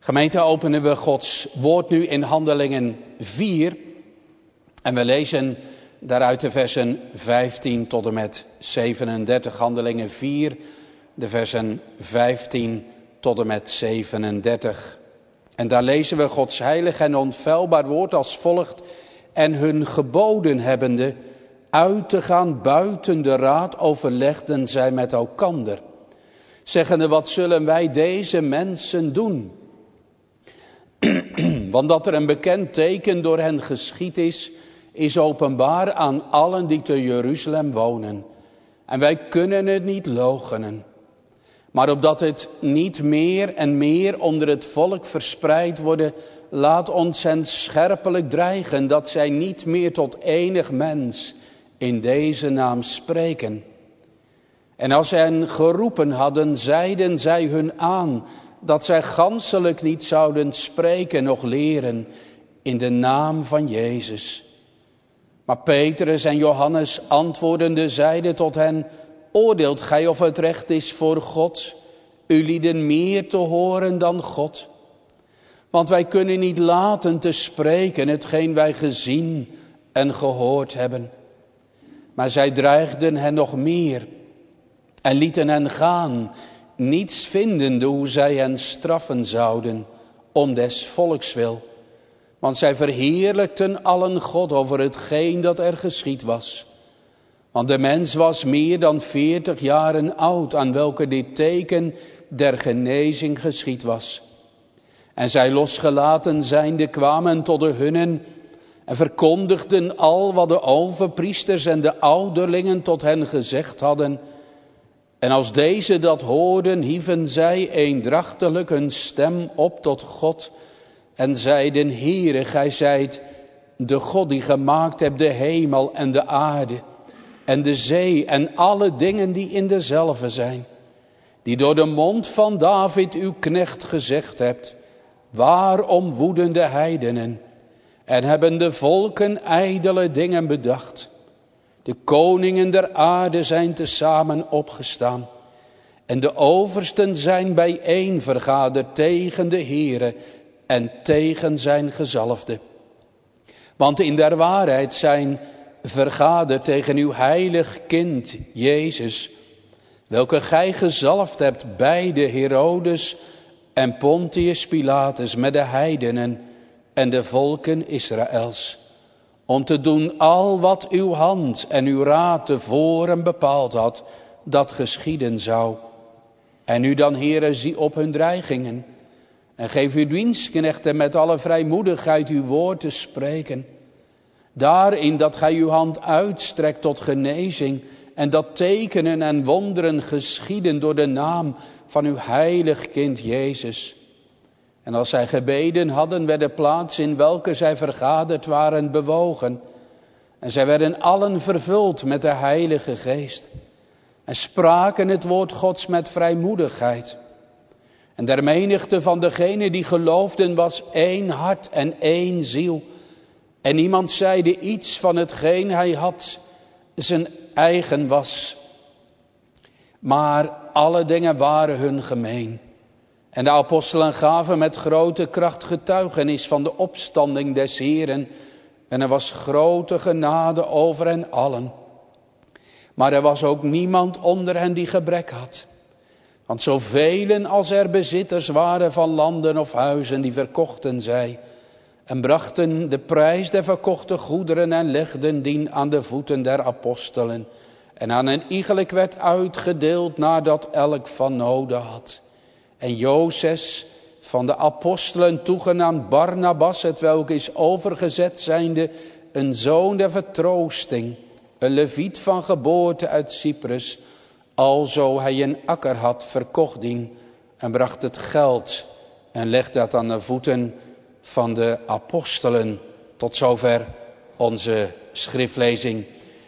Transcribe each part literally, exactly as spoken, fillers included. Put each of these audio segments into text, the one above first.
Gemeente, openen we Gods woord nu in Handelingen vier. En we lezen daaruit de versen vijftien tot en met zevenendertig. Handelingen vier, de versen vijftien tot en met zevenendertig. En daar lezen we Gods heilig en onfeilbaar woord als volgt. En hun geboden hebbende uit te gaan buiten de raad overlegden zij met elkander. Zeggende, wat zullen wij deze mensen doen? Want dat er een bekend teken door hen geschied is, is openbaar aan allen die te Jeruzalem wonen. En wij kunnen het niet loochenen. Maar opdat het niet meer en meer onder het volk verspreid worden, laat ons hen scherpelijk dreigen dat zij niet meer tot enig mens in deze naam spreken. En als zij hen geroepen hadden, zeiden zij hun aan dat zij ganselijk niet zouden spreken noch leren in de naam van Jezus. Maar Petrus en Johannes antwoordende zeiden tot hen, oordeelt gij of het recht is voor God, ulieden meer te horen dan God? Want wij kunnen niet laten te spreken hetgeen wij gezien en gehoord hebben. Maar zij dreigden hen nog meer en lieten hen gaan, niets vindende hoe zij hen straffen zouden, om des volks wil. Want zij verheerlijkten allen God over hetgeen dat er geschied was. Want de mens was meer dan veertig jaren oud, aan welke dit teken der genezing geschied was. En zij losgelaten zijnde kwamen tot de hunnen en verkondigden al wat de overpriesters en de ouderlingen tot hen gezegd hadden. En als deze dat hoorden, hieven zij eendrachtelijk hun stem op tot God en zeiden, Heere, gij zijt de God die gemaakt hebt de hemel en de aarde en de zee en alle dingen die in dezelve zijn, die door de mond van David uw knecht gezegd hebt, waarom woeden de heidenen en hebben de volken ijdele dingen bedacht. De koningen der aarde zijn tezamen opgestaan en de oversten zijn bijeen vergaderd tegen de Heere en tegen zijn gezalfde. Want in der waarheid zijn vergaderd tegen uw heilig kind Jezus, welke gij gezalfd hebt bij de Herodes en Pontius Pilatus met de heidenen en de volken Israëls, om te doen al wat uw hand en uw raad tevoren bepaald had, dat geschieden zou. En nu dan, Heere, zie op hun dreigingen en geef uw dienstknechten met alle vrijmoedigheid uw woord te spreken. Daarin dat gij uw hand uitstrekt tot genezing en dat tekenen en wonderen geschieden door de naam van uw heilig kind Jezus. En als zij gebeden hadden, werd de plaats in welke zij vergaderd waren bewogen. En zij werden allen vervuld met de Heilige Geest. En spraken het woord Gods met vrijmoedigheid. En der menigte van degenen die geloofden was één hart en één ziel. En niemand zeide iets van hetgeen hij had zijn eigen was. Maar alle dingen waren hun gemeen. En de apostelen gaven met grote kracht getuigenis van de opstanding des Heeren. En er was grote genade over hen allen. Maar er was ook niemand onder hen die gebrek had. Want zoveel als er bezitters waren van landen of huizen, die verkochten zij. En brachten de prijs der verkochte goederen en legden dien aan de voeten der apostelen. En aan hen iegelijk werd uitgedeeld nadat elk van noden had. En Jozes van de apostelen, toegenaamd Barnabas, hetwelk is overgezet zijnde, een zoon der vertroosting, een leviet van geboorte uit Cyprus, alzo hij een akker had, verkocht dien en bracht het geld en legde dat aan de voeten van de apostelen. Tot zover onze schriftlezing.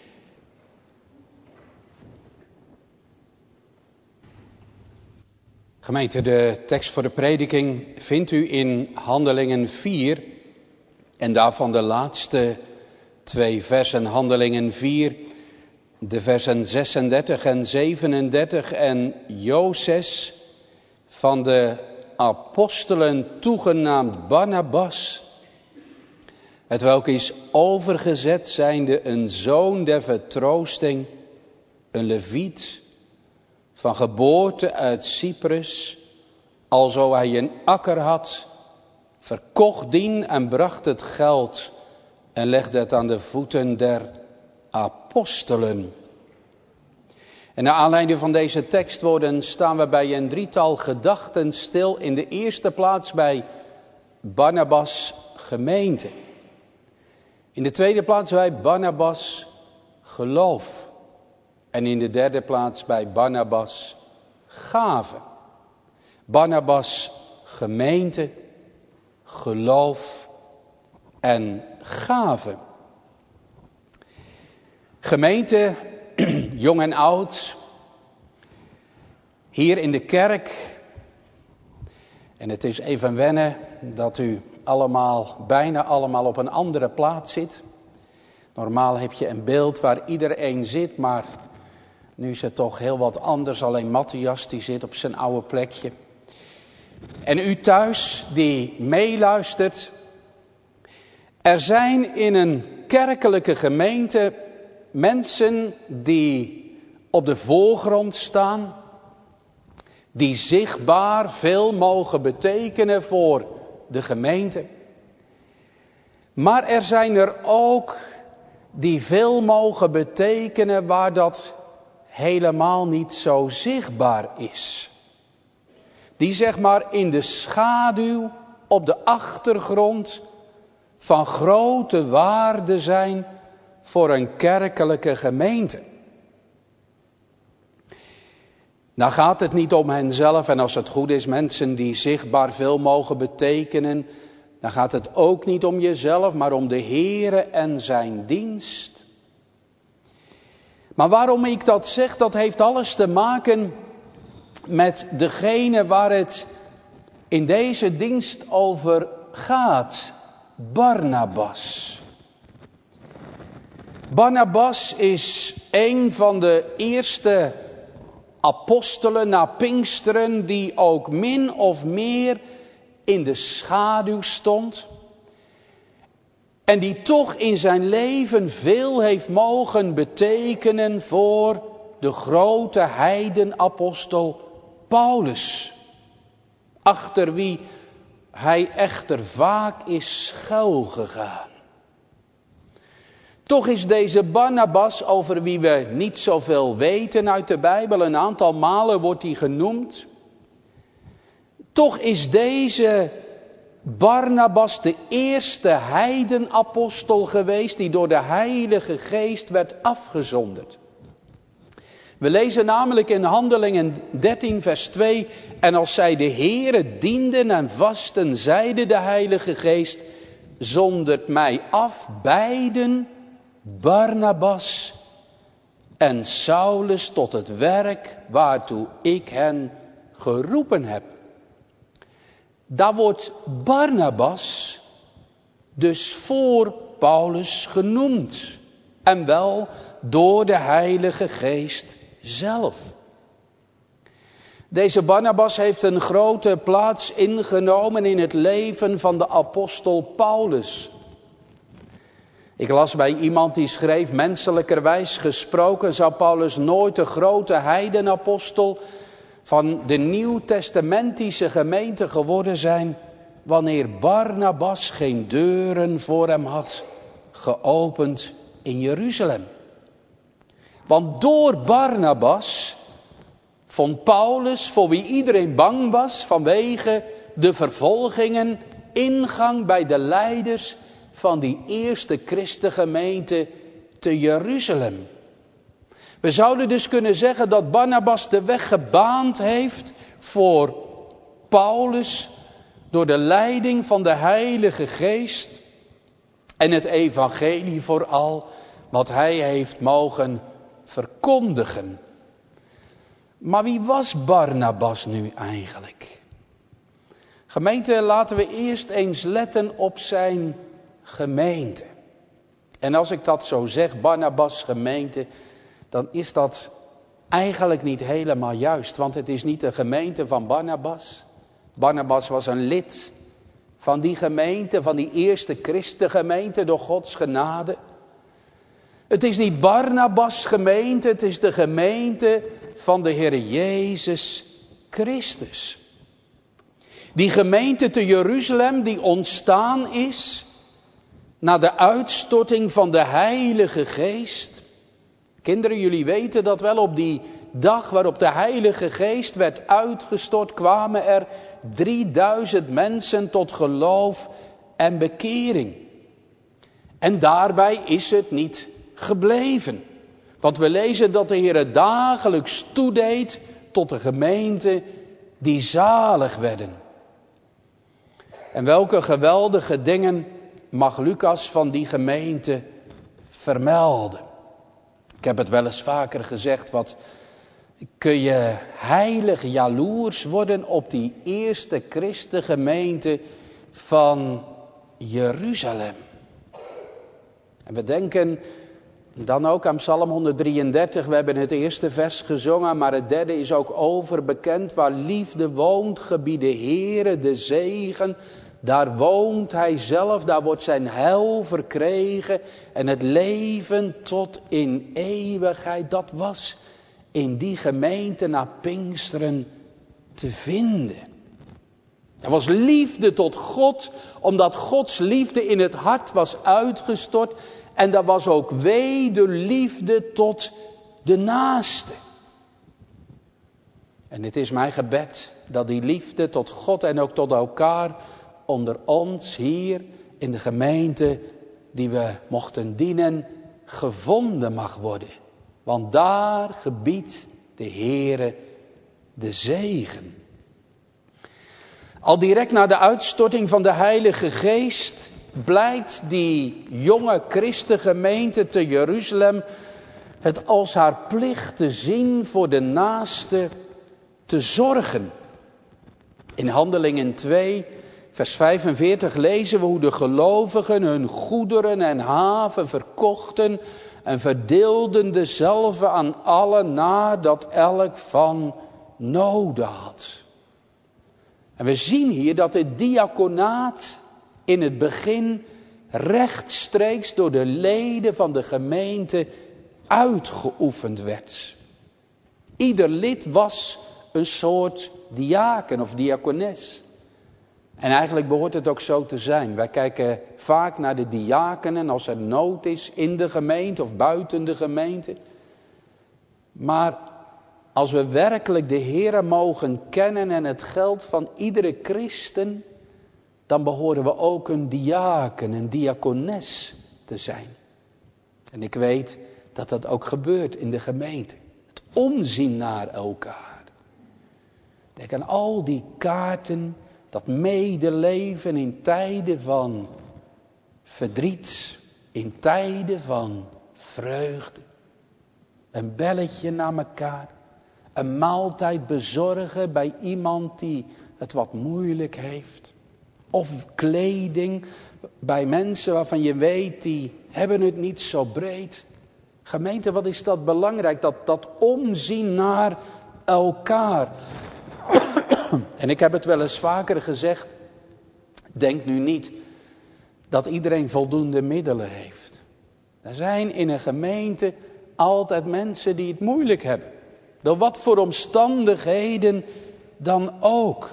Gemeente, de tekst voor de prediking vindt u in Handelingen vier en daarvan de laatste twee versen. Handelingen vier, de versen zesendertig en zevenendertig en Jozes van de apostelen toegenaamd Barnabas, hetwelk is overgezet zijnde een zoon der vertroosting, een leviet, van geboorte uit Cyprus, alzo hij een akker had, verkocht dien en bracht het geld en legde het aan de voeten der apostelen. En naar aanleiding van deze tekstwoorden staan we bij een drietal gedachten stil. In de eerste plaats bij Barnabas gemeente. In de tweede plaats bij Barnabas geloof. En in de derde plaats bij Barnabas gave. Barnabas gemeente, geloof en gave. Gemeente, jong en oud, hier in de kerk. En het is even wennen dat u allemaal, bijna allemaal op een andere plaats zit. Normaal heb je een beeld waar iedereen zit, maar nu is het toch heel wat anders. Alleen Matthias die zit op zijn oude plekje. En u thuis die meeluistert. Er zijn in een kerkelijke gemeente mensen die op de voorgrond staan. Die zichtbaar veel mogen betekenen voor de gemeente. Maar er zijn er ook die veel mogen betekenen waar dat helemaal niet zo zichtbaar is. Die zeg maar in de schaduw, op de achtergrond van grote waarde zijn voor een kerkelijke gemeente. Nou gaat het niet om henzelf en als het goed is mensen die zichtbaar veel mogen betekenen. Dan gaat het ook niet om jezelf, maar om de Heere en zijn dienst. Maar waarom ik dat zeg, dat heeft alles te maken met degene waar het in deze dienst over gaat. Barnabas. Barnabas is een van de eerste apostelen na Pinksteren die ook min of meer in de schaduw stond. En die toch in zijn leven veel heeft mogen betekenen voor de grote heidenapostel Paulus. Achter wie hij echter vaak is schuilgegaan. Toch is deze Barnabas, over wie we niet zoveel weten uit de Bijbel, een aantal malen wordt hij genoemd. Toch is deze Barnabas de eerste heidenapostel geweest die door de Heilige Geest werd afgezonderd. We lezen namelijk in Handelingen dertien vers twee. En als zij de Heere dienden en vasten, zeide de Heilige Geest, zondert mij af beiden, Barnabas en Saulus, tot het werk waartoe ik hen geroepen heb. Daar wordt Barnabas dus voor Paulus genoemd. En wel door de Heilige Geest zelf. Deze Barnabas heeft een grote plaats ingenomen in het leven van de apostel Paulus. Ik las bij iemand die schreef, menselijkerwijs gesproken zou Paulus nooit de grote heidenapostel van de nieuwtestamentische gemeente geworden zijn, wanneer Barnabas geen deuren voor hem had geopend in Jeruzalem. Want door Barnabas vond Paulus, voor wie iedereen bang was vanwege de vervolgingen, ingang bij de leiders van die eerste christengemeente te Jeruzalem. We zouden dus kunnen zeggen dat Barnabas de weg gebaand heeft voor Paulus door de leiding van de Heilige Geest en het evangelie vooral wat hij heeft mogen verkondigen. Maar wie was Barnabas nu eigenlijk? Gemeente, laten we eerst eens letten op zijn gemeente. En als ik dat zo zeg, Barnabas gemeente, dan is dat eigenlijk niet helemaal juist. Want het is niet de gemeente van Barnabas. Barnabas was een lid van die gemeente, van die eerste christengemeente door Gods genade. Het is niet Barnabas' gemeente, het is de gemeente van de Heer Jezus Christus. Die gemeente te Jeruzalem die ontstaan is na de uitstorting van de Heilige Geest. Kinderen, jullie weten dat wel, op die dag waarop de Heilige Geest werd uitgestort, kwamen er drieduizend mensen tot geloof en bekering. En daarbij is het niet gebleven. Want we lezen dat de Heer dagelijks toedeed tot de gemeente die zalig werden. En welke geweldige dingen mag Lucas van die gemeente vermelden. Ik heb het wel eens vaker gezegd, wat kun je heilig jaloers worden op die eerste christengemeente van Jeruzalem. En we denken dan ook aan Psalm honderddrieëndertig. We hebben het eerste vers gezongen, maar het derde is ook overbekend. Waar liefde woont, gebiede Heere de zegen. Daar woont hij zelf, daar wordt zijn heil verkregen. En het leven tot in eeuwigheid, dat was in die gemeente na Pinksteren te vinden. Er was liefde tot God, omdat Gods liefde in het hart was uitgestort. En er was ook wederliefde tot de naaste. En het is mijn gebed dat die liefde tot God en ook tot elkaar onder ons hier in de gemeente die we mochten dienen, gevonden mag worden. Want daar gebiedt de Heere de zegen. Al direct na de uitstorting van de Heilige Geest blijkt die jonge christengemeente te Jeruzalem het als haar plicht te zien voor de naaste te zorgen. In Handelingen twee, vers vijfenveertig lezen we hoe de gelovigen hun goederen en haven verkochten en verdeelden dezelve aan allen nadat elk van noden had. En we zien hier dat het diaconaat in het begin rechtstreeks door de leden van de gemeente uitgeoefend werd. Ieder lid was een soort diaken of diakones. En eigenlijk behoort het ook zo te zijn. Wij kijken vaak naar de diakenen als er nood is in de gemeente of buiten de gemeente. Maar als we werkelijk de Heere mogen kennen en het geldt van iedere christen, dan behoren we ook een diaken, een diakones te zijn. En ik weet dat dat ook gebeurt in de gemeente. Het omzien naar elkaar. Denk aan al die kaarten, dat medeleven in tijden van verdriet, in tijden van vreugde. Een belletje naar elkaar, een maaltijd bezorgen bij iemand die het wat moeilijk heeft. Of kleding bij mensen waarvan je weet, die hebben het niet zo breed. Gemeente, wat is dat belangrijk, dat, dat omzien naar elkaar. En ik heb het wel eens vaker gezegd, denk nu niet dat iedereen voldoende middelen heeft. Er zijn in een gemeente altijd mensen die het moeilijk hebben. Door wat voor omstandigheden dan ook.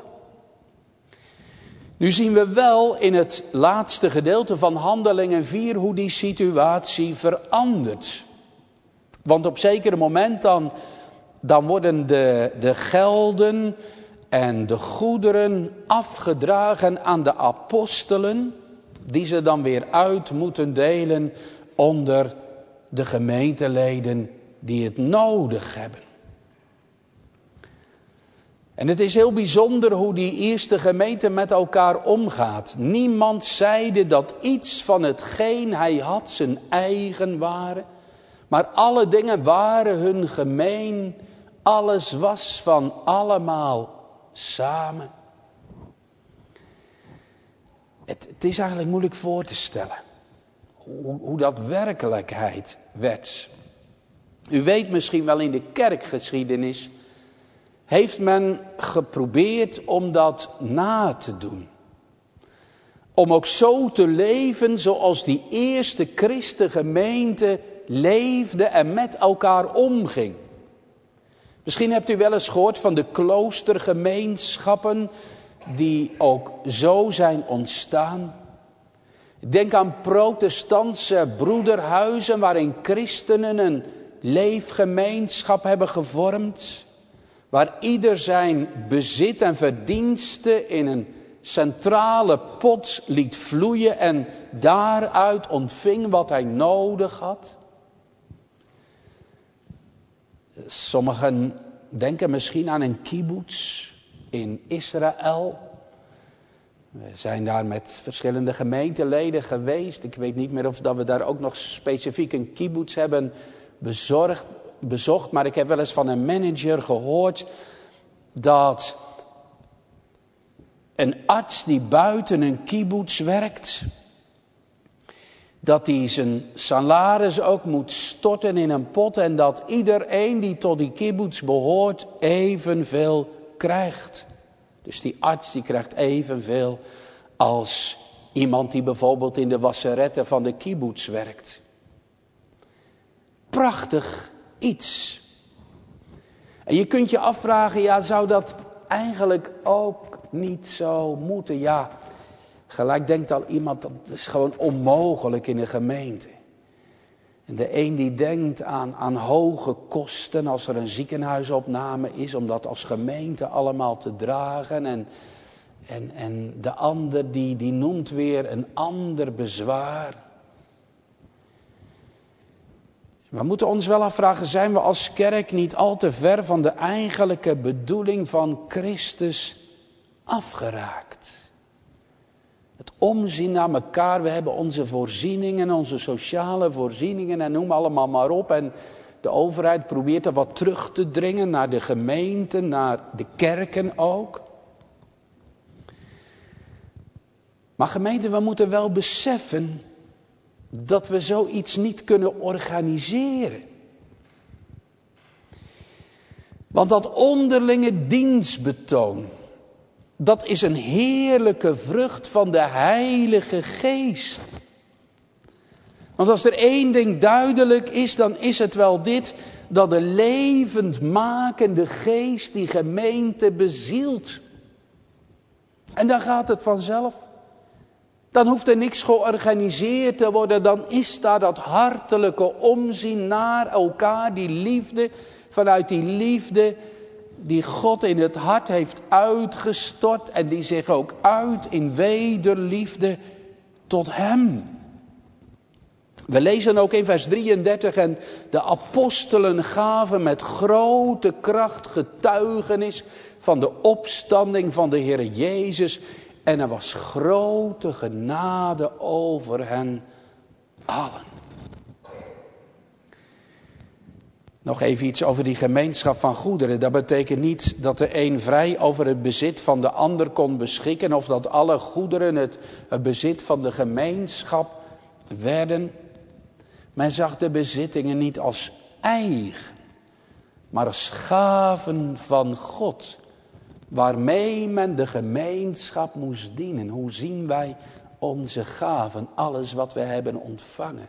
Nu zien we wel in het laatste gedeelte van Handelingen vier hoe die situatie verandert. Want op zekere moment dan, dan worden de, de gelden en de goederen afgedragen aan de apostelen, die ze dan weer uit moeten delen onder de gemeenteleden die het nodig hebben. En het is heel bijzonder hoe die eerste gemeente met elkaar omgaat. Niemand zeide dat iets van hetgeen hij had zijn eigen waren. Maar alle dingen waren hun gemeen. Alles was van allemaal samen. Het, het is eigenlijk moeilijk voor te stellen. Hoe, hoe dat werkelijkheid werd. U weet misschien wel in de kerkgeschiedenis heeft men geprobeerd om dat na te doen. Om ook zo te leven zoals die eerste christengemeente leefde en met elkaar omging. Misschien hebt u wel eens gehoord van de kloostergemeenschappen die ook zo zijn ontstaan. Denk aan protestantse broederhuizen waarin christenen een leefgemeenschap hebben gevormd. Waar ieder zijn bezit en verdiensten in een centrale pot liet vloeien en daaruit ontving wat hij nodig had. Sommigen denken misschien aan een kibbutz in Israël. We zijn daar met verschillende gemeenteleden geweest. Ik weet niet meer of dat we daar ook nog specifiek een kibbutz hebben bezorgd, bezocht. Maar ik heb wel eens van een manager gehoord dat een arts die buiten een kibbutz werkt, dat hij zijn salaris ook moet storten in een pot en dat iedereen die tot die kibbutz behoort evenveel krijgt. Dus die arts die krijgt evenveel als iemand die bijvoorbeeld in de wasseretten van de kibbutz werkt. Prachtig iets. En je kunt je afvragen, ja, zou dat eigenlijk ook niet zo moeten? Ja, gelijk denkt al iemand, dat is gewoon onmogelijk in een gemeente. En de een die denkt aan, aan hoge kosten als er een ziekenhuisopname is, om dat als gemeente allemaal te dragen. En, en, en de ander die, die noemt weer een ander bezwaar. We moeten ons wel afvragen, zijn we als kerk niet al te ver van de eigenlijke bedoeling van Christus afgeraakt? Het omzien naar elkaar, we hebben onze voorzieningen, onze sociale voorzieningen en noem allemaal maar op. En de overheid probeert er wat terug te dringen naar de gemeente, naar de kerken ook. Maar gemeente, we moeten wel beseffen dat we zoiets niet kunnen organiseren. Want dat onderlinge dienstbetoon, dat is een heerlijke vrucht van de Heilige Geest. Want als er één ding duidelijk is, dan is het wel dit, dat de levendmakende Geest die gemeente bezielt. En dan gaat het vanzelf. Dan hoeft er niks georganiseerd te worden. Dan is daar dat hartelijke omzien naar elkaar. Die liefde, vanuit die liefde die God in het hart heeft uitgestort. En die zich ook uit in wederliefde tot hem. We lezen ook in vers drieëndertig. En de apostelen gaven met grote kracht getuigenis van de opstanding van de Heer Jezus. En er was grote genade over hen allen. Nog even iets over die gemeenschap van goederen. Dat betekent niet dat de een vrij over het bezit van de ander kon beschikken. Of dat alle goederen het, het bezit van de gemeenschap werden. Men zag de bezittingen niet als eigen, maar als gaven van God. Waarmee men de gemeenschap moest dienen. Hoe zien wij onze gaven? Alles wat we hebben ontvangen.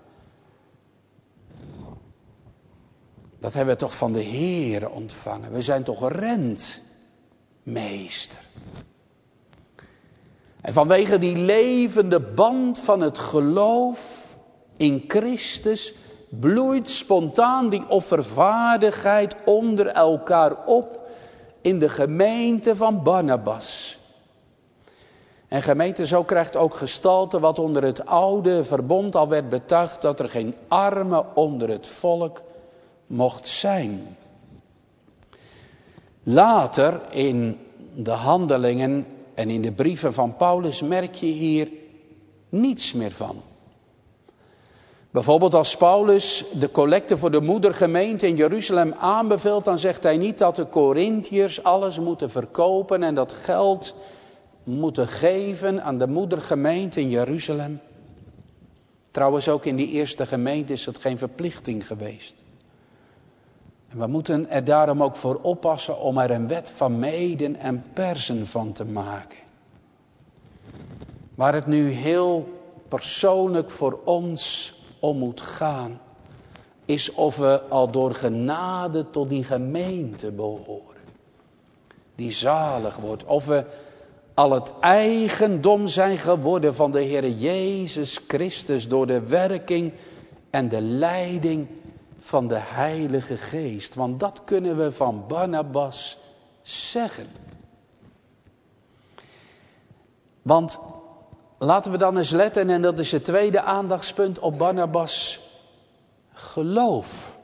Dat hebben we toch van de Heere ontvangen. We zijn toch rentmeester. En vanwege die levende band van het geloof in Christus bloeit spontaan die offervaardigheid onder elkaar op in de gemeente van Barnabas. En gemeente, zo krijgt ook gestalte wat onder het oude verbond al werd betuigd, dat er geen arme onder het volk mocht zijn. Later in de handelingen en in de brieven van Paulus merk je hier niets meer van. Bijvoorbeeld als Paulus de collecte voor de moedergemeente in Jeruzalem aanbeveelt, dan zegt hij niet dat de Korintiërs alles moeten verkopen en dat geld moeten geven aan de moedergemeente in Jeruzalem. Trouwens ook in die eerste gemeente is het geen verplichting geweest. En we moeten er daarom ook voor oppassen om er een wet van meden en persen van te maken. Waar het nu heel persoonlijk voor ons om moet gaan, is of we al door genade tot die gemeente behoren. Die zalig wordt. Of we al het eigendom zijn geworden van de Heer Jezus Christus door de werking en de leiding van de Heilige Geest. Want dat kunnen we van Barnabas zeggen. Want laten we dan eens letten, en dat is het tweede aandachtspunt, op Barnabas' geloof.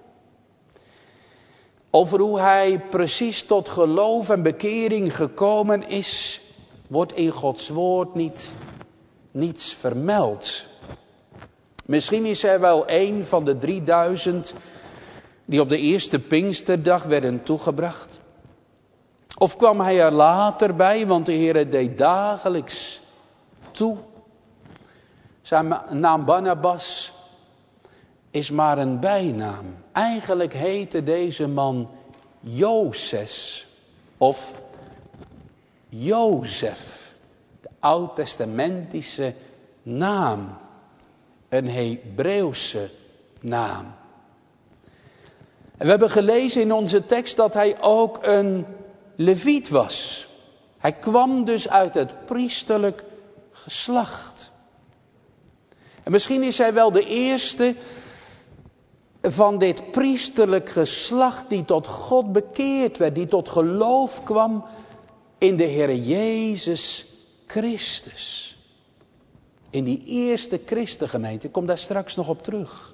Over hoe hij precies tot geloof en bekering gekomen is, wordt in Gods woord niet, niets vermeld. Misschien is hij wel een van de drieduizend die op de eerste Pinksterdag werden toegebracht. Of kwam hij er later bij, want de Heer deed dagelijks toe. Zijn naam Barnabas is maar een bijnaam. Eigenlijk heette deze man Joses of Jozef. De oud-testamentische naam. Een Hebreeuwse naam. En we hebben gelezen in onze tekst dat hij ook een leviet was. Hij kwam dus uit het priesterlijk geslacht. En misschien is hij wel de eerste van dit priesterlijk geslacht die tot God bekeerd werd, die tot geloof kwam in de Heer Jezus Christus. In die eerste Christengemeente, ik kom daar straks nog op terug.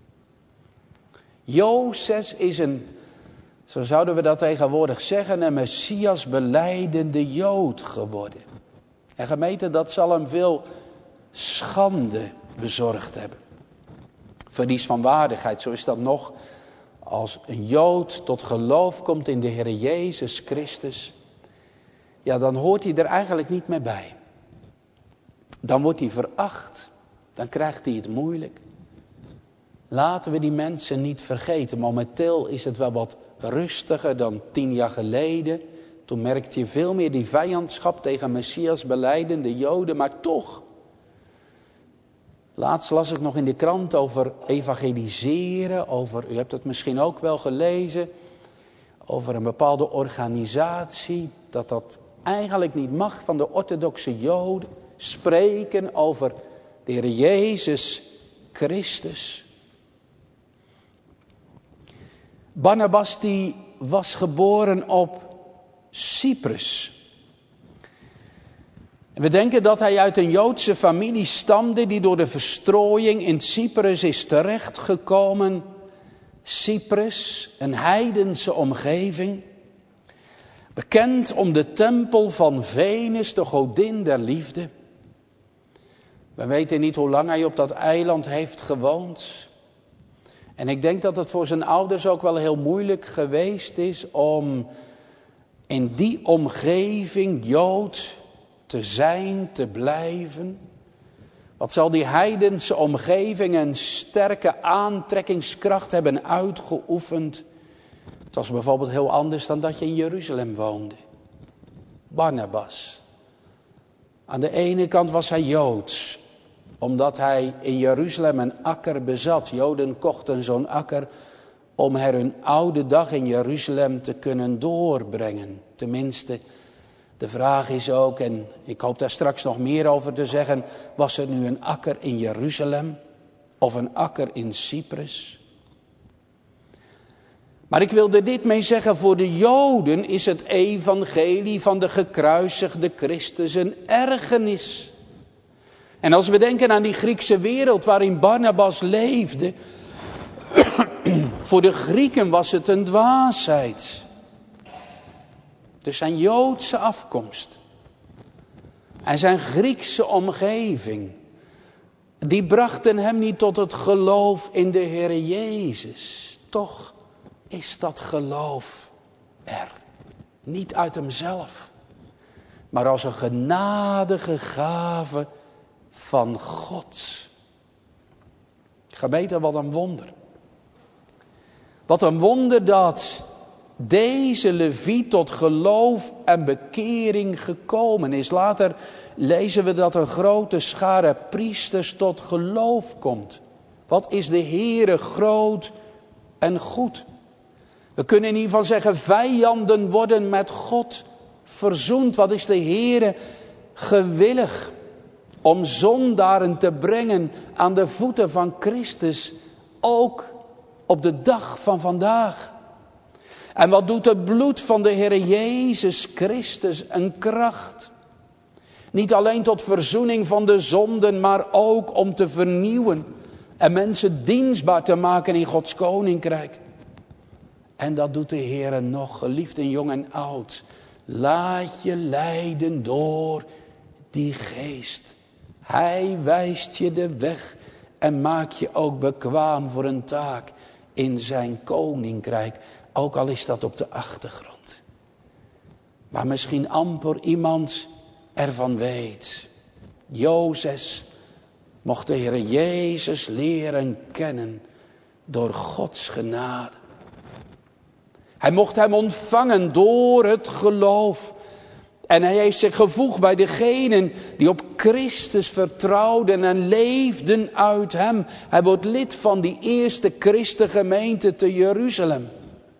Jozes is een, zo zouden we dat tegenwoordig zeggen, een Messias belijdende Jood geworden. En gemeente, dat zal hem veel schande bezorgd hebben. Verlies van waardigheid, zo is dat nog. Als een Jood tot geloof komt in de Heer Jezus Christus, ja, dan hoort hij er eigenlijk niet meer bij. Dan wordt hij veracht, dan krijgt hij het moeilijk. Laten we die mensen niet vergeten. Momenteel is het wel wat rustiger dan tien jaar geleden. Toen merkte je veel meer die vijandschap tegen Messias belijdende Joden, maar toch. Laatst las ik nog in de krant over evangeliseren, over, u hebt het misschien ook wel gelezen, over een bepaalde organisatie, dat dat eigenlijk niet mag van de orthodoxe Joden, spreken over de Heer Jezus Christus. Barnabas die was geboren op Cyprus. En we denken dat hij uit een Joodse familie stamde die door de verstrooiing in Cyprus is terechtgekomen. Cyprus, een heidense omgeving. Bekend om de tempel van Venus, de godin der liefde. We weten niet hoe lang hij op dat eiland heeft gewoond. En ik denk dat het voor zijn ouders ook wel heel moeilijk geweest is om in die omgeving Jood te zijn, te blijven. Wat zal die heidense omgeving een sterke aantrekkingskracht hebben uitgeoefend. Het was bijvoorbeeld heel anders dan dat je in Jeruzalem woonde. Barnabas. Aan de ene kant was hij Joods, omdat hij in Jeruzalem een akker bezat. Joden kochten zo'n akker om er hun oude dag in Jeruzalem te kunnen doorbrengen. Tenminste, de vraag is ook, en ik hoop daar straks nog meer over te zeggen, was er nu een akker in Jeruzalem of een akker in Cyprus? Maar ik wil er dit mee zeggen, voor de Joden is het evangelie van de gekruisigde Christus een ergernis. En als we denken aan die Griekse wereld waarin Barnabas leefde, voor de Grieken was het een dwaasheid. Dus zijn Joodse afkomst en zijn Griekse omgeving, die brachten hem niet tot het geloof in de Heer Jezus. Toch is dat geloof er. Niet uit hemzelf, maar als een genadige gave van God. Gemeente, wat een wonder. Wat een wonder dat deze Leviet tot geloof en bekering gekomen is. Later lezen we dat een grote schare priesters tot geloof komt. Wat is de Heere groot en goed. We kunnen in ieder geval zeggen, vijanden worden met God verzoend. Wat is de Heere gewillig om zondaren te brengen aan de voeten van Christus. Ook op de dag van vandaag. En wat doet het bloed van de Heer Jezus Christus een kracht. Niet alleen tot verzoening van de zonden, maar ook om te vernieuwen. En mensen dienstbaar te maken in Gods koninkrijk. En dat doet de Heer nog, geliefden jong en oud. Laat je leiden door die geest. Hij wijst je de weg en maakt je ook bekwaam voor een taak in zijn koninkrijk. Ook al is dat op de achtergrond. Maar misschien amper iemand ervan weet. Jozef mocht de Heer Jezus leren kennen door Gods genade. Hij mocht hem ontvangen door het geloof. En hij heeft zich gevoegd bij degenen die op Christus vertrouwden en leefden uit hem. Hij wordt lid van die eerste christengemeente te Jeruzalem.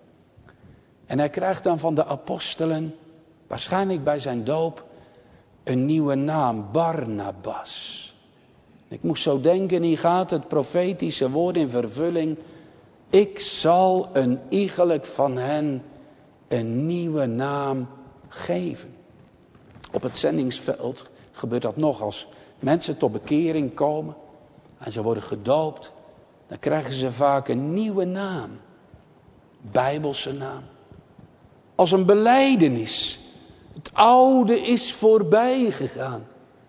En hij krijgt dan van de apostelen, waarschijnlijk bij zijn doop, een nieuwe naam, Barnabas. Ik moest zo denken, hier gaat het profetische woord in vervulling. Ik zal een iegelijk van hen een nieuwe naam geven. Op het zendingsveld gebeurt dat nog als mensen tot bekering komen en ze worden gedoopt. Dan krijgen ze vaak een nieuwe naam, Bijbelse naam. Als een belijdenis. Het oude is voorbij gegaan.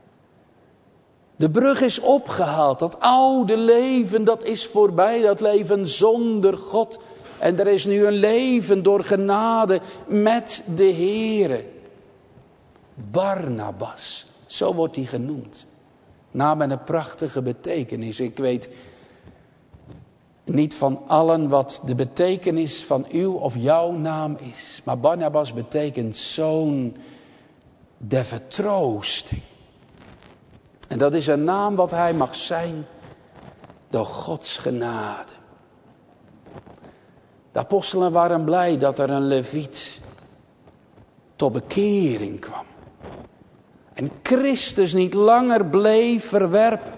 De brug is opgehaald. Dat oude leven, dat is voorbij. Dat leven zonder God. En er is nu een leven door genade met de Heere. Barnabas, zo wordt hij genoemd. Naam met een prachtige betekenis. Ik weet niet van allen wat de betekenis van uw of jouw naam is. Maar Barnabas betekent zoon der vertroosting. En dat is een naam wat hij mag zijn door Gods genade. De apostelen waren blij dat er een leviet tot bekering kwam. En Christus niet langer bleef verwerpen.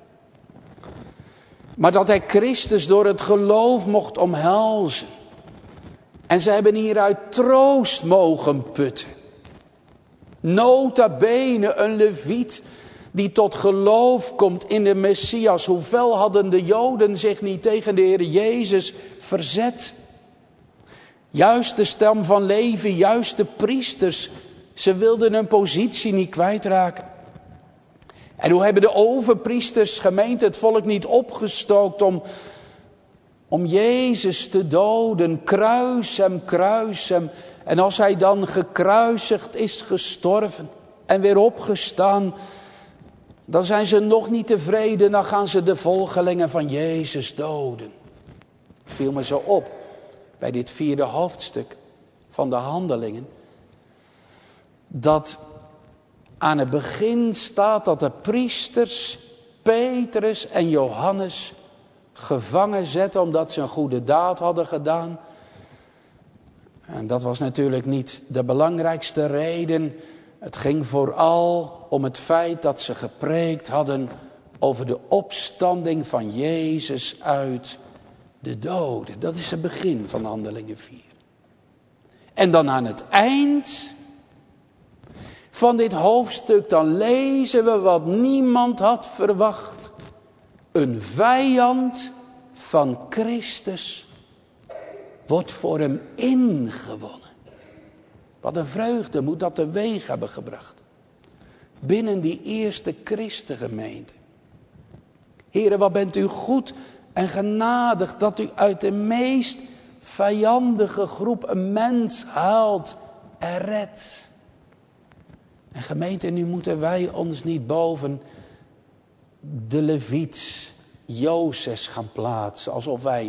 Maar dat hij Christus door het geloof mocht omhelzen. En zij hebben hieruit troost mogen putten. Nota bene een leviet die tot geloof komt in de Messias. Hoeveel hadden de Joden zich niet tegen de Heer Jezus verzet. Juist de stam van Levi, juist de priesters. Ze wilden hun positie niet kwijtraken. En hoe hebben de overpriesters, gemeente, het volk niet opgestookt om, om Jezus te doden. Kruis hem, kruis hem. En als hij dan gekruisigd is, gestorven en weer opgestaan, dan zijn ze nog niet tevreden. Dan gaan ze de volgelingen van Jezus doden. Viel me zo op bij dit vierde hoofdstuk van de Handelingen. Dat aan het begin staat dat de priesters Petrus en Johannes gevangen zetten omdat ze een goede daad hadden gedaan. En dat was natuurlijk niet de belangrijkste reden. Het ging vooral om het feit dat ze gepreekt hadden over de opstanding van Jezus uit de doden. Dat is het begin van Handelingen vier. En dan aan het eind van dit hoofdstuk, dan lezen we wat niemand had verwacht. Een vijand van Christus wordt voor hem ingewonnen. Wat een vreugde moet dat teweeg hebben gebracht. Binnen die eerste Christengemeente. Heren, wat bent u goed en genadig dat u uit de meest vijandige groep een mens haalt en redt. En gemeente, nu moeten wij ons niet boven de leviet Jozef gaan plaatsen. Alsof wij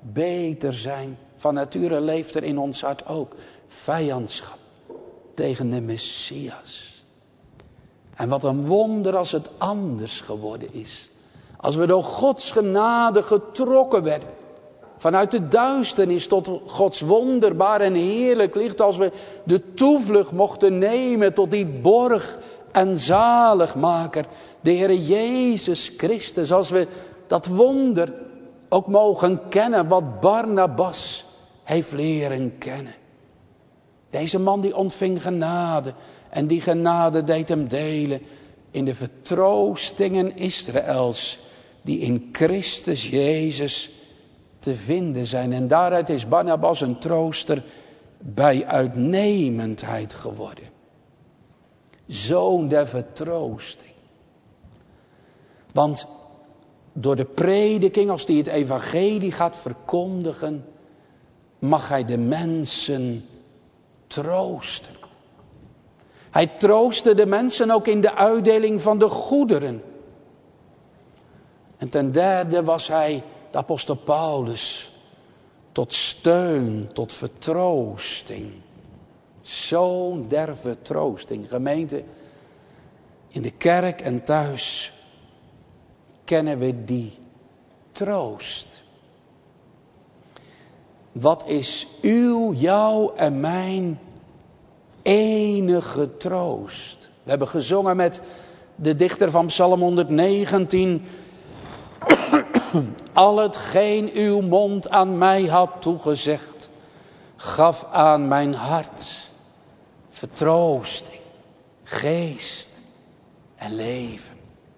beter zijn. Van nature leeft er in ons hart ook vijandschap tegen de Messias. En wat een wonder als het anders geworden is. Als we door Gods genade getrokken werden. Vanuit de duisternis tot Gods wonderbaar en heerlijk licht. Als we de toevlucht mochten nemen tot die borg en zaligmaker. De Heer Jezus Christus. Als we dat wonder ook mogen kennen wat Barnabas heeft leren kennen. Deze man die ontving genade. En die genade deed hem delen in de vertroostingen Israëls. Die in Christus Jezus te vinden zijn. En daaruit is Barnabas een trooster bij uitnemendheid geworden. Zoon der vertroosting. Want door de prediking, als hij het evangelie gaat verkondigen, mag hij de mensen troosten. Hij troostte de mensen ook in de uitdeling van de goederen. En ten derde was hij, de apostel Paulus, tot steun, tot vertroosting. Zoon der vertroosting. Gemeente, in de kerk en thuis kennen we die troost. Wat is uw, jouw en mijn enige troost? We hebben gezongen met de dichter van Psalm honderdnegentien. Al hetgeen uw mond aan mij had toegezegd, gaf aan mijn hart vertroosting, geest en leven.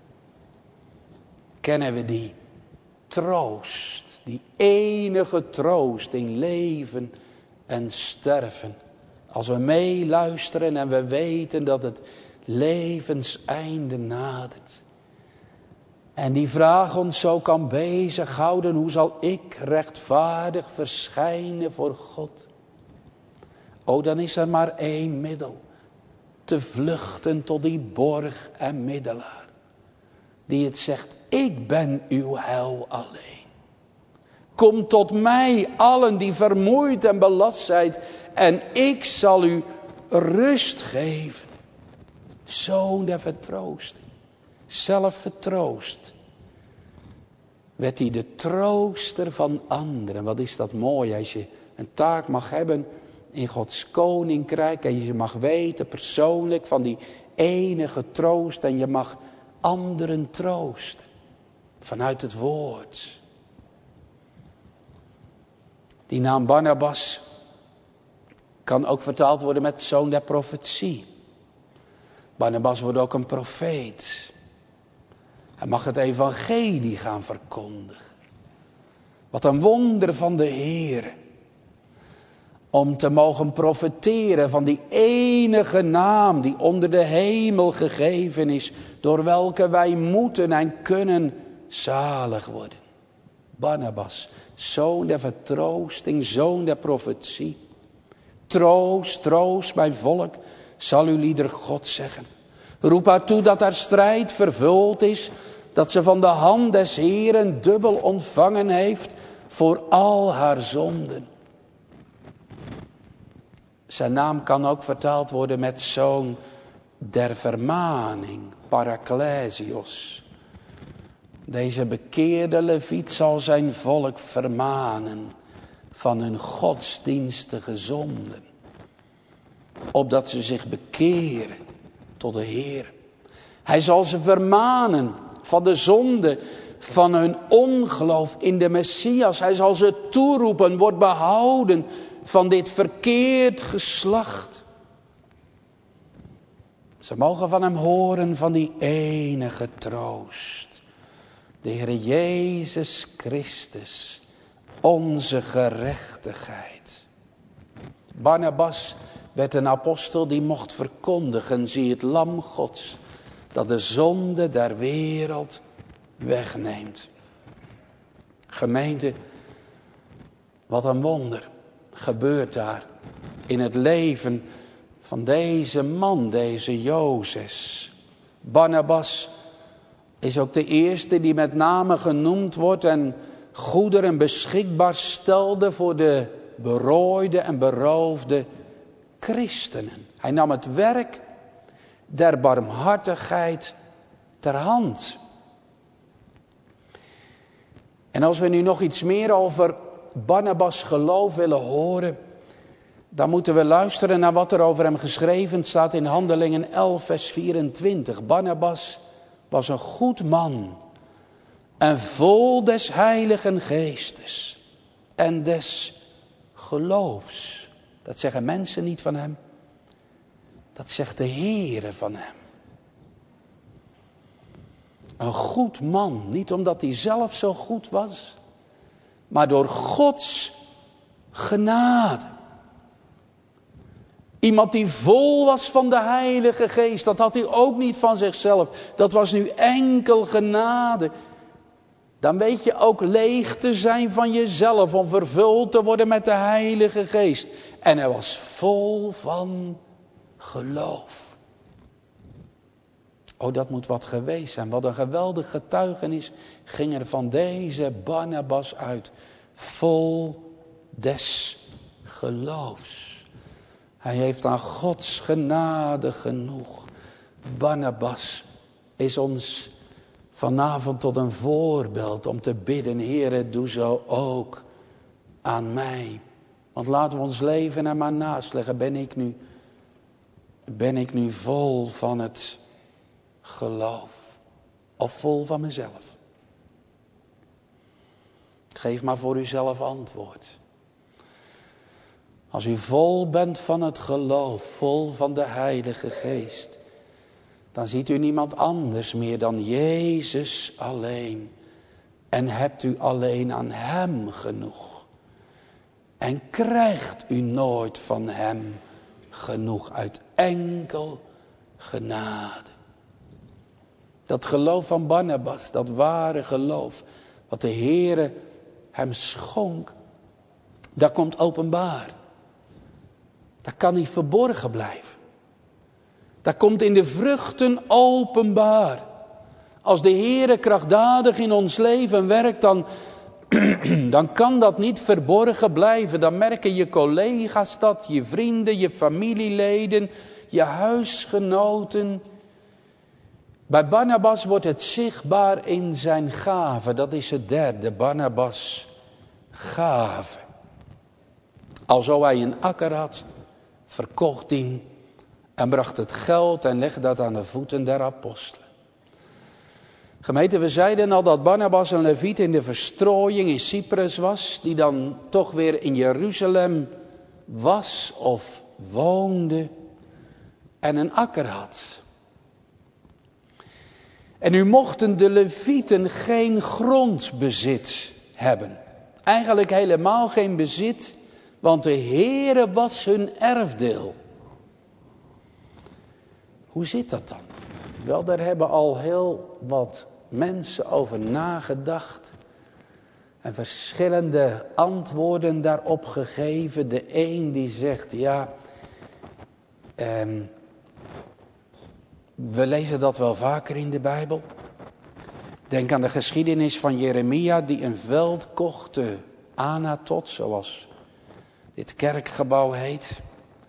Kennen we die troost, die enige troost in leven en sterven. Als we meeluisteren en we weten dat het levenseinde nadert. En die vraag ons zo kan bezighouden, hoe zal ik rechtvaardig verschijnen voor God? O, dan is er maar één middel. Te vluchten tot die borg en middelaar. Die het zegt, ik ben uw heil alleen. Kom tot mij, allen die vermoeid en belast zijn, en ik zal u rust geven. Zoon der vertroosting. Zelf vertroost. Werd hij de trooster van anderen. Wat is dat mooi als je een taak mag hebben in Gods koninkrijk. En je mag weten persoonlijk van die enige troost. En je mag anderen troosten. Vanuit het woord. Die naam Barnabas kan ook vertaald worden met zoon der profetie. Barnabas wordt ook een profeet. Hij mag het evangelie gaan verkondigen. Wat een wonder van de Heer. Om te mogen profeteren van die enige naam die onder de hemel gegeven is. Door welke wij moeten en kunnen zalig worden. Barnabas, zoon der vertroosting, zoon der profetie. Troost, troost mijn volk, zal uw lieder God zeggen. Roep haar toe dat haar strijd vervuld is, dat ze van de hand des Heeren dubbel ontvangen heeft voor al haar zonden. Zijn naam kan ook vertaald worden met zoon der vermaning, Paraklesios. Deze bekeerde Leviet zal zijn volk vermanen van hun godsdienstige zonden. Opdat ze zich bekeren tot de Heer. Hij zal ze vermanen van de zonde van hun ongeloof in de Messias. Hij zal ze toeroepen, wordt behouden van dit verkeerd geslacht. Ze mogen van hem horen van die enige troost. De Heer Jezus Christus, onze gerechtigheid. Barnabas werd een apostel die mocht verkondigen, zie het lam Gods, dat de zonde der wereld wegneemt. Gemeente, wat een wonder gebeurt daar in het leven van deze man, deze Jozes. Barnabas is ook de eerste die met name genoemd wordt en goederen beschikbaar stelde voor de berooide en beroofde christenen. Hij nam het werk der barmhartigheid ter hand. En als we nu nog iets meer over Barnabas' geloof willen horen, dan moeten we luisteren naar wat er over hem geschreven staat in Handelingen elf vers vierentwintig. Barnabas was een goed man en vol des Heiligen Geestes en des geloofs. Dat zeggen mensen niet van hem. Dat zegt de Heere van hem. Een goed man, niet omdat hij zelf zo goed was, maar door Gods genade. Iemand die vol was van de Heilige Geest, dat had hij ook niet van zichzelf. Dat was nu enkel genade. Dan weet je ook leeg te zijn van jezelf, om vervuld te worden met de Heilige Geest. En hij was vol van geloof. Oh, dat moet wat geweest zijn. Wat een geweldig getuigenis ging er van deze Barnabas uit. Vol des geloofs. Hij heeft aan Gods genade genoeg. Barnabas is ons vanavond tot een voorbeeld om te bidden. Heere, doe zo ook aan mij. Want laten we ons leven er maar naast leggen. Ben ik nu, ben ik nu vol van het geloof? Of vol van mezelf? Geef maar voor uzelf antwoord. Als u vol bent van het geloof, vol van de Heilige Geest, dan ziet u niemand anders meer dan Jezus alleen. En hebt u alleen aan Hem genoeg. En krijgt u nooit van Hem genoeg uit enkel genade. Dat geloof van Barnabas, dat ware geloof, wat de Heere hem schonk, dat komt openbaar. Dat kan niet verborgen blijven. Dat komt in de vruchten openbaar. Als de Heere krachtdadig in ons leven werkt, dan, dan kan dat niet verborgen blijven. Dan merken je collega's dat, je vrienden, je familieleden, je huisgenoten. Bij Barnabas wordt het zichtbaar in zijn gave. Dat is het derde, Barnabas gave. Alzo hij een akker had, verkocht die en bracht het geld en legde dat aan de voeten der apostelen. Gemeente, we zeiden al dat Barnabas een leviet in de verstrooiing in Cyprus was, die dan toch weer in Jeruzalem was of woonde en een akker had. En nu mochten de levieten geen grondbezit hebben. Eigenlijk helemaal geen bezit, want de Heere was hun erfdeel. Hoe zit dat dan? Wel, daar hebben al heel wat mensen over nagedacht. En verschillende antwoorden daarop gegeven. De een die zegt, ja, eh, we lezen dat wel vaker in de Bijbel. Denk aan de geschiedenis van Jeremia die een veld kocht te Anatot, zoals dit kerkgebouw heet.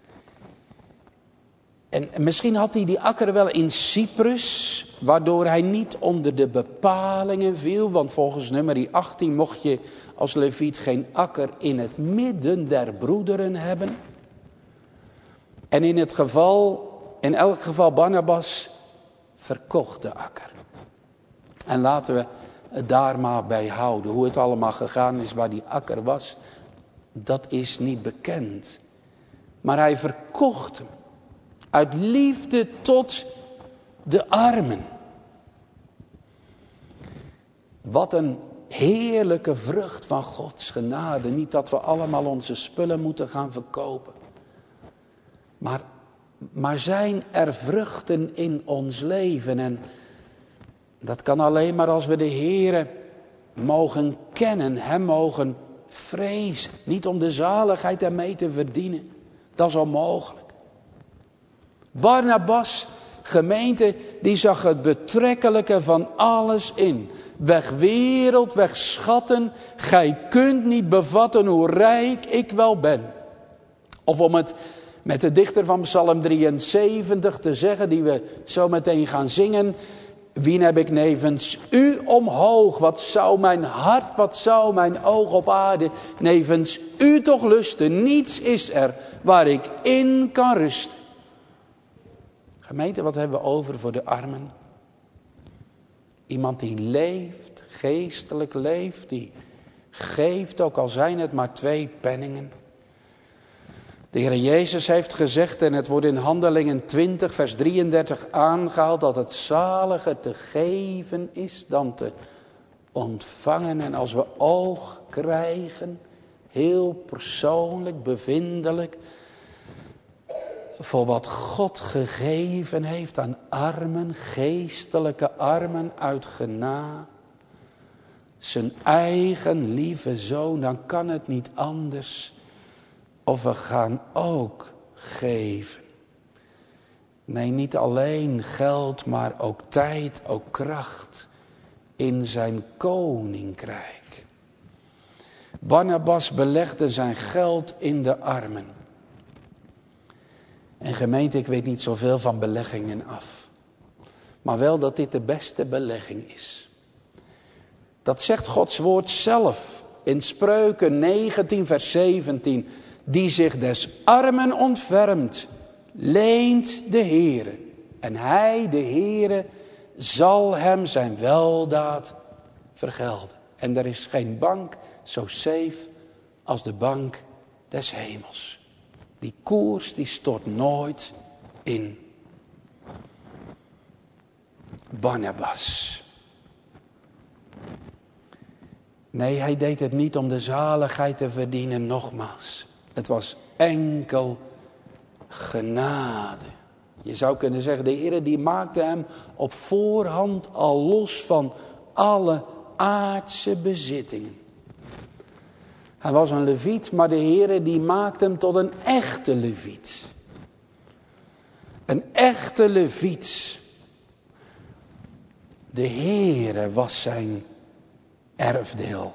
En misschien had hij die akker wel in Cyprus, waardoor hij niet onder de bepalingen viel. Want volgens nummer achttien mocht je als leviet geen akker in het midden der broederen hebben. En in het geval, in elk geval Barnabas verkocht de akker. En laten we het daar maar bij houden. Hoe het allemaal gegaan is, waar die akker was, dat is niet bekend. Maar hij verkocht hem. Uit liefde tot de armen. Wat een heerlijke vrucht van Gods genade. Niet dat we allemaal onze spullen moeten gaan verkopen. Maar, maar zijn er vruchten in ons leven. En dat kan alleen maar als we de Heere mogen kennen. Hem mogen vrezen. Niet om de zaligheid ermee te verdienen. Dat is onmogelijk. Barnabas Gemeente, die zag het betrekkelijke van alles in. Weg wereld, weg schatten, gij kunt niet bevatten hoe rijk ik wel ben. Of om het met de dichter van Psalm drieënzeventig te zeggen, die we zo meteen gaan zingen. Wien heb ik nevens u omhoog, wat zou mijn hart, wat zou mijn oog op aarde nevens u toch lusten. Niets is er waar ik in kan rusten. Gemeente, wat hebben we over voor de armen? Iemand die leeft, geestelijk leeft, die geeft, ook al zijn het maar twee penningen. De Heer Jezus heeft gezegd, en het wordt in Handelingen twintig vers drieëndertig aangehaald, dat het zaliger te geven is dan te ontvangen. En als we oog krijgen, heel persoonlijk, bevindelijk, voor wat God gegeven heeft aan armen, geestelijke armen uit genade, zijn eigen lieve zoon, dan kan het niet anders. Of we gaan ook geven. Nee, niet alleen geld, maar ook tijd, ook kracht in zijn koninkrijk. Barnabas belegde zijn geld in de armen. En gemeente, ik weet niet zoveel van beleggingen af. Maar wel dat dit de beste belegging is. Dat zegt Gods woord zelf in Spreuken negentien vers zeventien. Die zich des armen ontfermt, leent de Heere. En hij, de Heere, zal hem zijn weldaad vergelden. En er is geen bank zo safe als de bank des hemels. Die koers die stort nooit in. Barnabas. Nee, hij deed het niet om de zaligheid te verdienen, nogmaals. Het was enkel genade. Je zou kunnen zeggen, de Heer die maakte hem op voorhand al los van alle aardse bezittingen. Hij was een leviet, maar de Heer die maakte hem tot een echte leviet. Een echte leviet. De Heer was zijn erfdeel.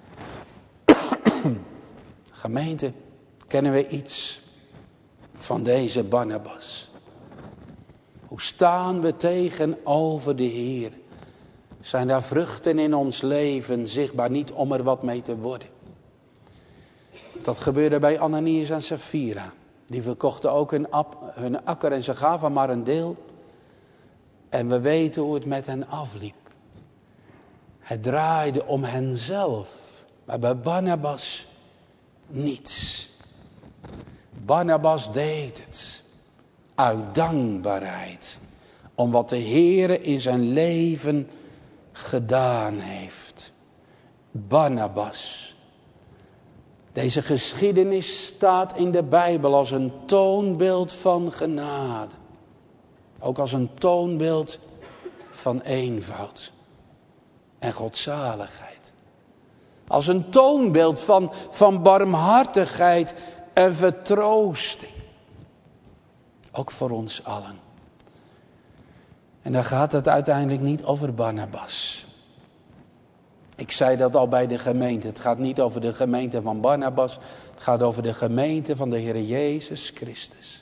Gemeente, kennen we iets van deze Barnabas? Hoe staan we tegenover de Heer? Zijn daar vruchten in ons leven zichtbaar, niet om er wat mee te worden? Dat gebeurde bij Ananias en Sapphira. Die verkochten ook hun, ap, hun akker en ze gaven maar een deel. En we weten hoe het met hen afliep. Het draaide om henzelf. Maar bij Barnabas niets. Barnabas deed het uit dankbaarheid. Om wat de Heere in zijn leven gedaan heeft. Barnabas. Deze geschiedenis staat in de Bijbel als een toonbeeld van genade. Ook als een toonbeeld van eenvoud en godzaligheid. Als een toonbeeld van, van barmhartigheid en vertroosting. Ook voor ons allen. En dan gaat het uiteindelijk niet over Barnabas. Ik zei dat al bij de gemeente. Het gaat niet over de gemeente van Barnabas. Het gaat over de gemeente van de Heer Jezus Christus.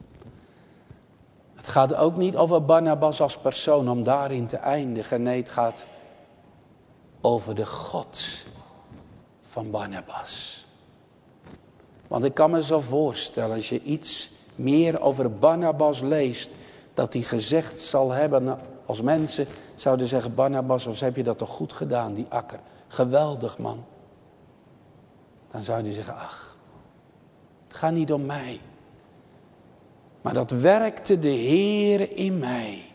Het gaat ook niet over Barnabas als persoon om daarin te eindigen. Nee, het gaat over de God van Barnabas. Want ik kan me zo voorstellen, als je iets meer over Barnabas leest, dat hij gezegd zal hebben, als mensen zouden zeggen, Barnabas, wat heb je dat toch goed gedaan, die akker. Geweldig, man. Dan zou hij zeggen, ach, het gaat niet om mij. Maar dat werkte de Heer in mij.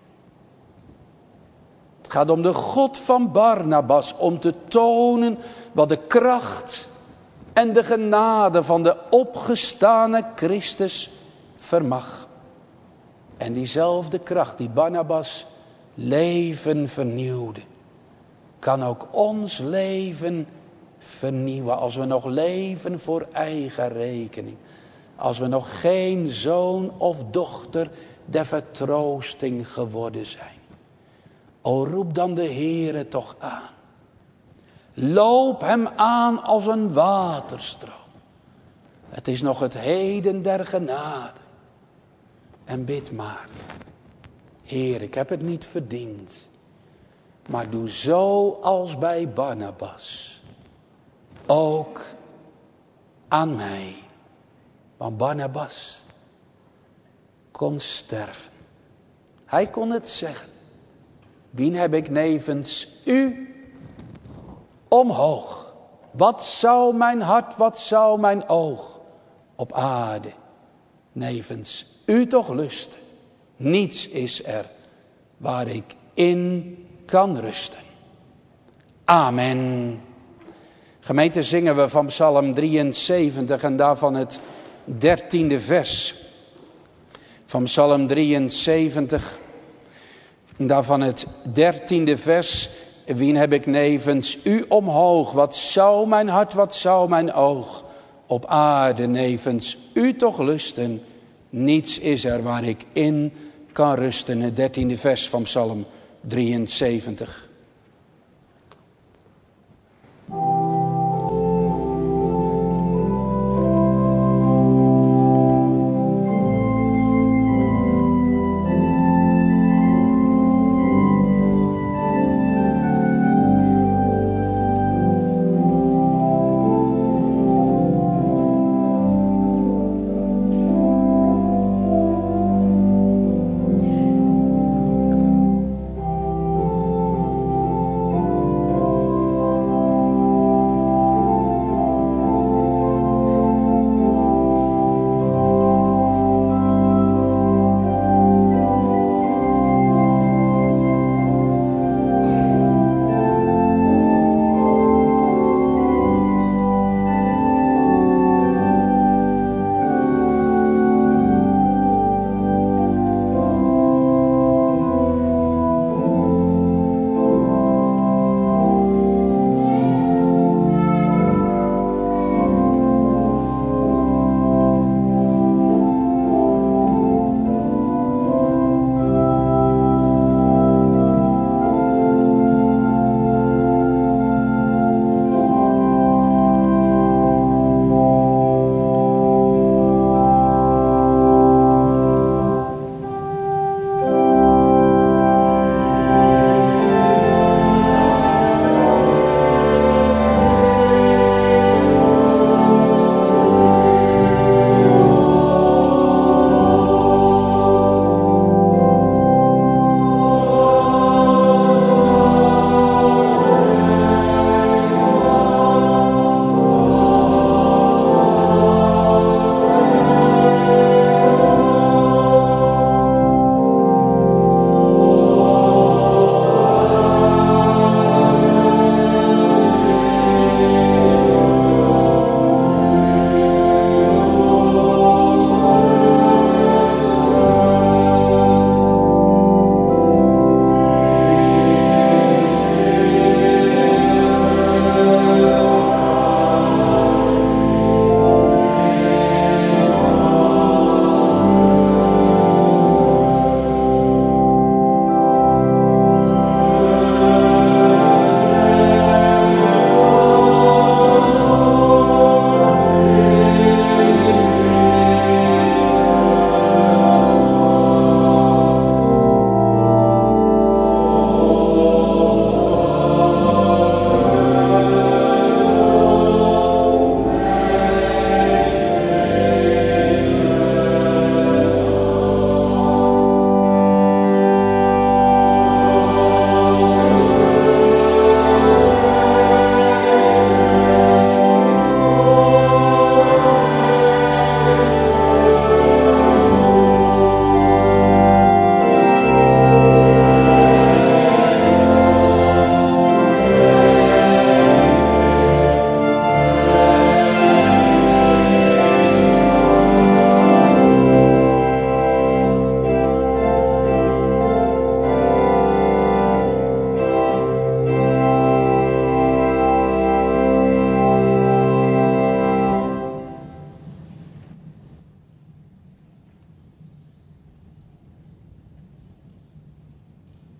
Het gaat om de God van Barnabas, om te tonen wat de kracht en de genade van de opgestane Christus vermag. En diezelfde kracht die Barnabas leven vernieuwde, kan ook ons leven vernieuwen als we nog leven voor eigen rekening. Als we nog geen zoon of dochter de vertroosting geworden zijn. O, roep dan de Heere toch aan. Loop hem aan als een waterstroom. Het is nog het heden der genade. En bid maar. Heer, ik heb het niet verdiend. Maar doe zo als bij Barnabas. Ook aan mij. Want Barnabas kon sterven. Hij kon het zeggen. Wien heb ik nevens u omhoog. Wat zou mijn hart, wat zou mijn oog op aarde nevens u toch lusten. Niets is er waar ik in kan rusten. Amen. Gemeente, zingen we van Psalm drieënzeventig en daarvan het dertiende vers. Van Psalm drieënzeventig en daarvan het dertiende vers. Wien heb ik nevens u omhoog? Wat zou mijn hart, wat zou mijn oog op aarde nevens u toch lusten? Niets is er waar ik in kan rusten. Het dertiende vers van Psalm drieënzeventig.